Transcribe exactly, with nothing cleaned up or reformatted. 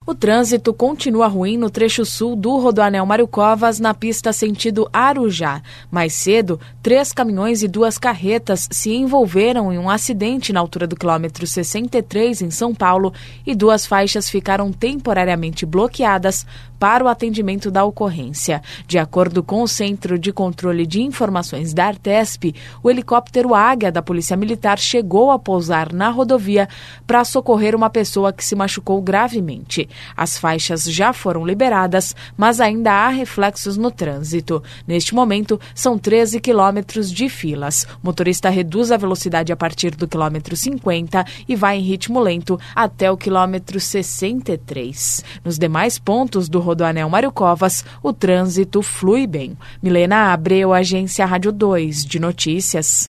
O trânsito continua ruim no trecho sul do Rodoanel Mário Covas, na pista sentido Arujá. Mais cedo, três caminhões e duas carretas se envolveram em um acidente na altura do quilômetro sessenta e três, em São Paulo, e duas faixas ficaram temporariamente bloqueadas para o atendimento da ocorrência. De acordo com o Centro de Controle de Informações da Artesp, o helicóptero Águia da Polícia Militar chegou a pousar na rodovia para socorrer uma pessoa que se machucou gravemente. As faixas já foram liberadas, mas ainda há reflexos no trânsito. Neste momento, são treze quilômetros de filas. O motorista reduz a velocidade a partir do quilômetro cinquenta e vai em ritmo lento até o quilômetro sessenta e três. Nos demais pontos do Rodoanel Mário Covas, o trânsito flui bem. Milena Abreu, Agência Rádio dois de Notícias.